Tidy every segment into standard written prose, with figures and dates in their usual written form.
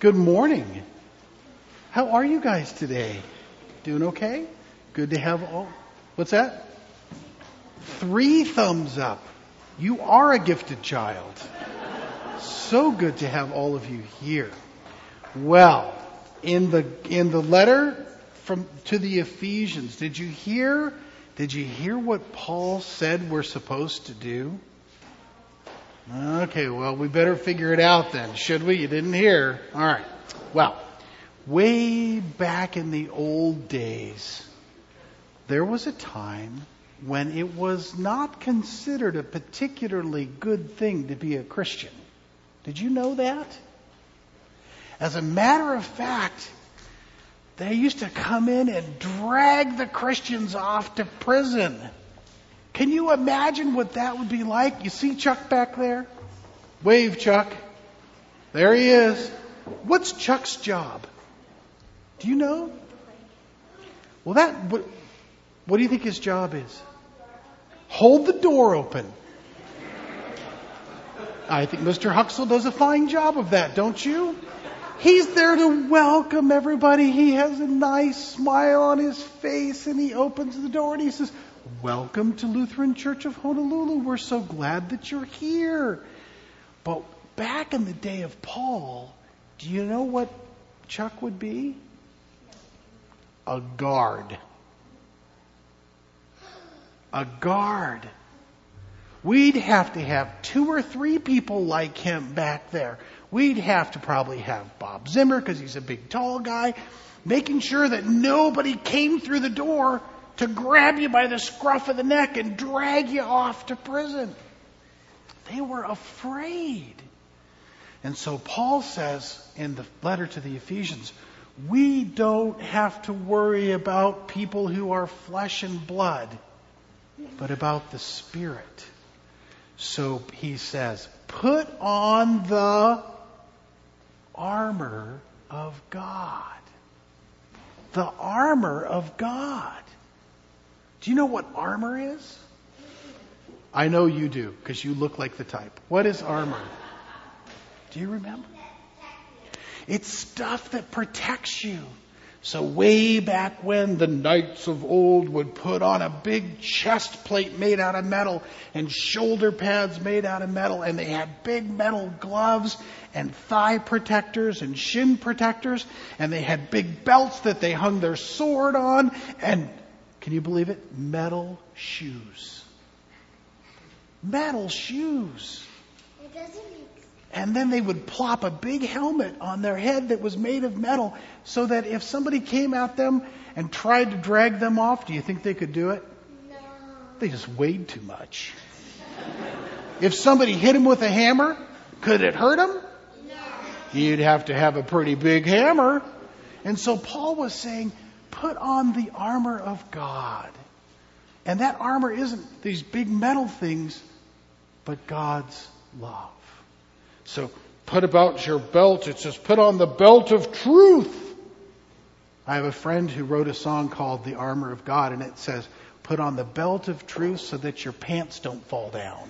Good morning. How are you guys today? Doing okay? Good to have all. What's that? 3 thumbs up. You are a gifted child. So good to have all of you here. Well, in the letter to the Ephesians, did you hear what Paul said we're supposed to do? Okay, well, we better figure it out then, should we? You didn't hear. All right. Well, way back in the old days, there was a time when it was not considered a particularly good thing to be a Christian. Did you know that? As a matter of fact, they used to come in and drag the Christians off to prison. Can you imagine what that would be like? You see Chuck back there? Wave, Chuck. There he is. What's Chuck's job? Do you know? Well, what do you think his job is? Hold the door open. I think Mr. Huxell does a fine job of that, don't you? He's there to welcome everybody. He has a nice smile on his face, and he opens the door and he says, "Welcome to Lutheran Church of Honolulu. We're so glad that you're here." But back in the day of Paul, do you know what Chuck would be? A guard. A guard. We'd have to have 2 or 3 people like him back there. We'd have to probably have Bob Zimmer, because he's a big tall guy, making sure that nobody came through the door to grab you by the scruff of the neck and drag you off to prison. They were afraid. And so Paul says in the letter to the Ephesians, we don't have to worry about people who are flesh and blood, but about the Spirit. So he says, put on the armor of God. The armor of God. Do you know what armor is? I know you do, because you look like the type. What is armor? Do you remember? It's stuff that protects you. So way back when, the knights of old would put on a big chest plate made out of metal and shoulder pads made out of metal, and they had big metal gloves and thigh protectors and shin protectors, and they had big belts that they hung their sword on, and can you believe it? Metal shoes. Metal shoes. It doesn't make sense. And then they would plop a big helmet on their head that was made of metal, so that if somebody came at them and tried to drag them off, do you think they could do it? No. They just weighed too much. If somebody hit them with a hammer, could it hurt them? No. You'd have to have a pretty big hammer. And so Paul was saying, put on the armor of God. And that armor isn't these big metal things, but God's love. So put about your belt, it says put on the belt of truth. I have a friend who wrote a song called The Armor of God, and it says put on the belt of truth so that your pants don't fall down.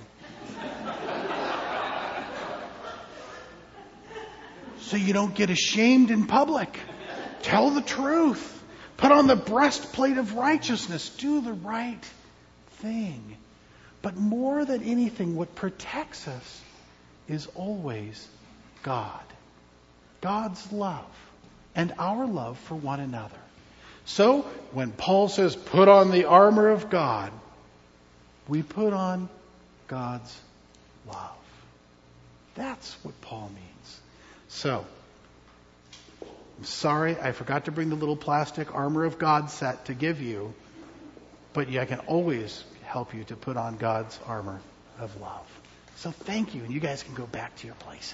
So you don't get ashamed in public. Tell the truth. Put on the breastplate of righteousness. Do the right thing. But more than anything, what protects us is always God. God's love and our love for one another. So when Paul says put on the armor of God, we put on God's love. That's what Paul means. So, I'm sorry, I forgot to bring the little plastic armor of God set to give you, but I can always help you to put on God's armor of love. So thank you, and you guys can go back to your places.